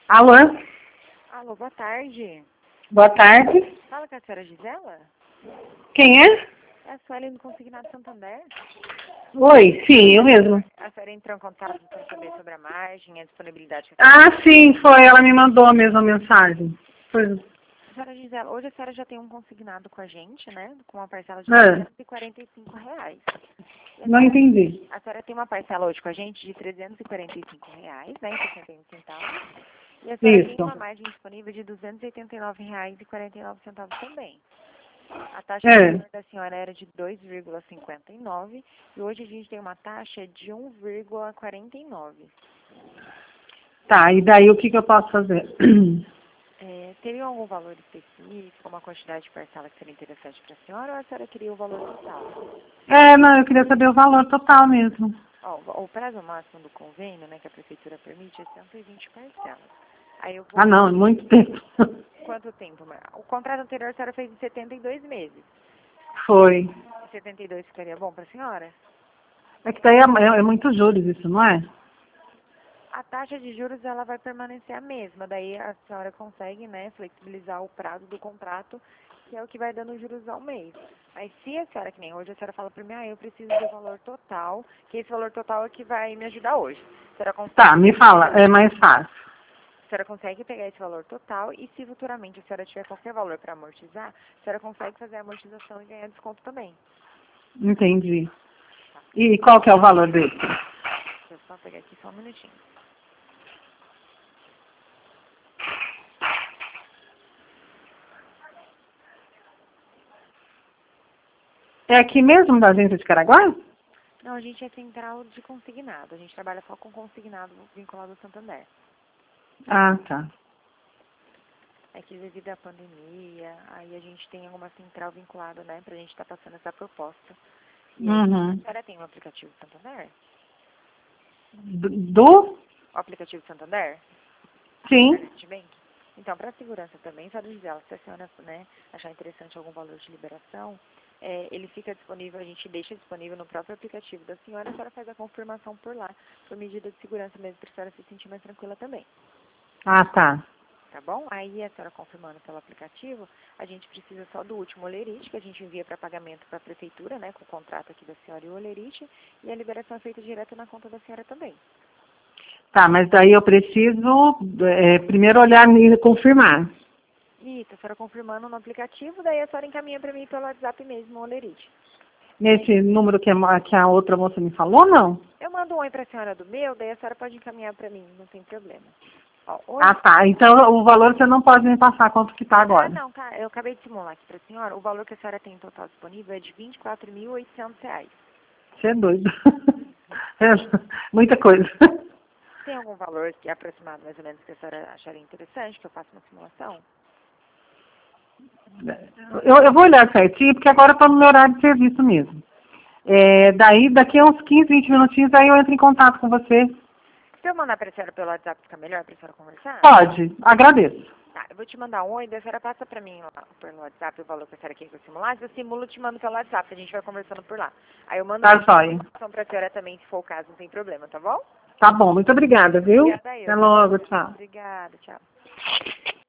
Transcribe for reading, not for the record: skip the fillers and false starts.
Alô? Alô, boa tarde. Boa tarde. Fala com a senhora Gisela? Quem é? É a Sueli do Consignado Santander. Oi, sim, eu mesmo. A senhora entrou em contato para saber sobre a margem, a disponibilidade que a senhora Ah, sim, foi. Ela me mandou a mesma mensagem. Foi. Senhora Gisela, hoje a senhora já tem um consignado com a gente, né? Com uma parcela de Ah, R$345. não entendi. A senhora tem uma parcela hoje com a gente de R$345, né? Em 61 centavos. E a senhora tem Isso. uma margem disponível de R$289,49 também. A taxa É. da senhora era de 2,59 e hoje a gente tem uma taxa de 1,49. Tá, e daí o que que eu posso fazer? Teria algum valor específico, uma quantidade de parcela que seria interessante para a senhora ou a senhora queria o valor total? Não, eu queria saber o valor total mesmo. Ó, o prazo máximo do convênio, né, que a prefeitura permite é 120 parcelas. Aí eu Ah, vou... não, é muito tempo. Quanto tempo? O contrato anterior a senhora fez em 72 meses. Foi. 72 ficaria bom para a senhora? É que daí é muito juros isso, não é? A taxa de juros ela vai permanecer a mesma, daí a senhora consegue, né, flexibilizar o prazo do contrato, que é o que vai dando juros ao mês. Mas se a senhora, que nem hoje, a senhora fala para mim, eu preciso do valor total, que esse valor total é que vai me ajudar hoje. A senhora Tá, consegue, me fala, é mais fácil. a senhora consegue pegar esse valor total e se futuramente a senhora tiver qualquer valor para amortizar, a senhora consegue fazer a amortização e ganhar desconto também. Entendi. E qual que é o valor dele? Deixa eu só pegar aqui só um minutinho. É aqui mesmo da agência de Caraguá? Não, a gente é central de consignado, a gente trabalha só com consignado vinculado ao Santander. Ah, tá. É que devido à pandemia, aí a gente tem alguma central vinculada, né, pra gente estar passando essa proposta. E aí, a Uhum. senhora tem o aplicativo Santander? Do? O aplicativo Santander? Sim. Internet Bank? Então, para segurança também, só dizer, se a senhora, né, achar interessante algum valor de liberação, ele fica disponível, a gente deixa disponível no próprio aplicativo da senhora, a senhora faz a confirmação por lá, por medida de segurança mesmo, para a senhora se sentir mais tranquila também. Ah, tá. Tá bom? Aí a senhora confirmando pelo aplicativo, a gente precisa só do último olerite, que a gente envia para pagamento para a prefeitura, né, com o contrato aqui da senhora e o olerite, e a liberação é feita direto na conta da senhora também. Tá, mas daí eu preciso primeiro olhar e confirmar. Isso, a senhora confirmando no aplicativo, daí a senhora encaminha para mim pelo WhatsApp mesmo o olerite. Nesse número que a outra moça me falou, não? Eu mando um oi para a senhora do meu, daí a senhora pode encaminhar para mim, não tem problema. Ó, Ah, hoje... tá. Então o valor você não pode me passar quanto que tá Ah, agora. não, tá. Eu acabei de simular aqui para a senhora. O valor que a senhora tem em total disponível é de R$24.800. Você é doido. É muita coisa. Tem algum valor que é aproximado mais ou menos que a senhora acharia interessante que eu faça uma simulação? Eu vou olhar certinho, porque agora eu estou no meu horário de serviço mesmo. Daí, daqui a uns 15, 20 minutinhos, aí eu entro em contato com você. Se eu mandar para a senhora pelo WhatsApp, fica melhor para a senhora conversar? Pode, agradeço. Tá, eu vou te mandar um oi, daí a senhora passa para mim lá pelo WhatsApp o valor que a senhora quer que eu simulasse. Eu simulo e te mando pelo WhatsApp, a gente vai conversando por lá. Aí eu mando Tá, joia. uma para a senhora também, se for o caso, não tem problema, tá bom? Tá bom, muito obrigada, viu? Obrigada eu, Até viu? logo, tchau. Obrigada, tchau.